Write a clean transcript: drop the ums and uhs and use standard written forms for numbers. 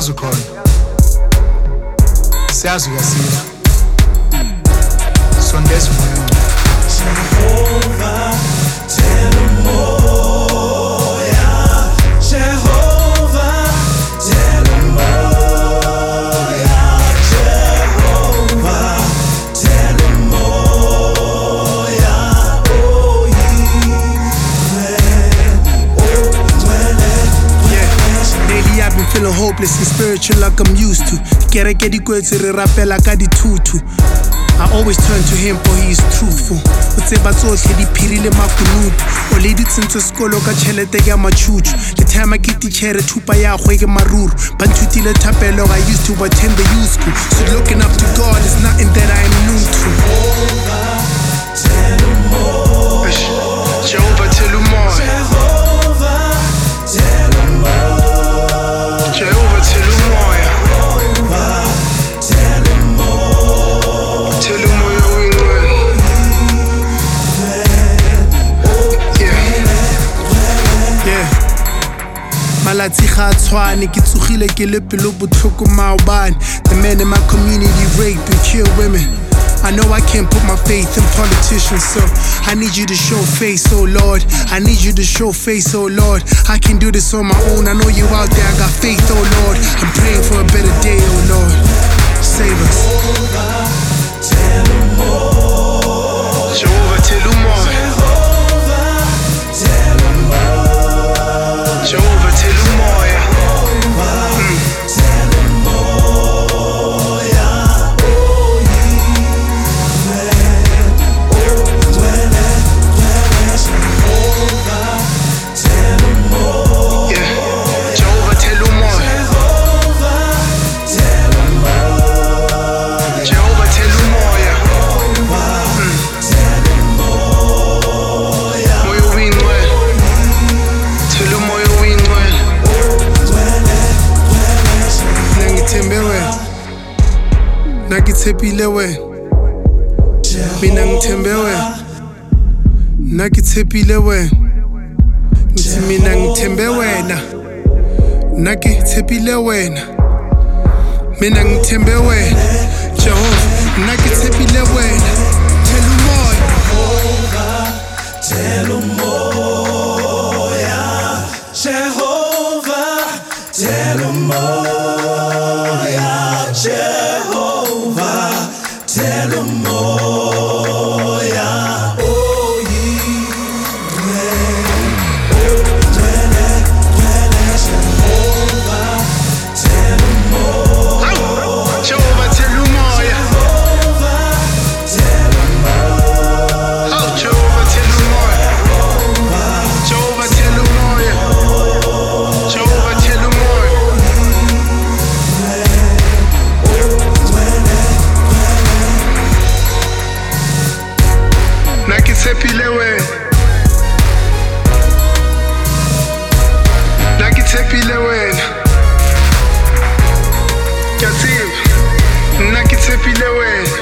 siyazi ukhona siyazi uyasiza sondeza umoya Jehovah tell umoya Jehovah tell umoya Jehovah tell umoya Lately I've been feeling hopeless and spiritual like I'm used to. Get the words to rappel like I did tutu. I always turn to him for he is truthful. Utseba tsohle di phirile makunutu. O lady tsintswe skolo ka chelete ya machuchu. The time I get the chere thupa ya gwe ke maruru. Banthutile thapelo I used to attend the youth school. So looking up to God is nothing that I am new to. Jehovah tell umoya. Jehovah tell umoya. Tell umoya wingwe. Yeah. Malatsi ga tshwane ke tsogile ke le pelo botlhoko maobane. The men in my community rape and kill women. I know I can't put my faith in politicians, so I need you to show face, oh Lord. I need you to show face, oh Lord. I can do this on my own. I know you out there, I got faith, oh Lord. I'm praying for a better day, oh Lord. Save us. Jehovah tell umoya. Jehovah tell umoya. Nakithembile wena mina ngithembe wena nakithembile wena ngithi mina ngithembe wena nakithembile wena mina ngithembe wena Jehova nakithembile wena tell umoya tell umoya Jehovah tell umoya Jehovah tell umoya Nakithembile wena nakithembile wena Katsiwe nakithembile wena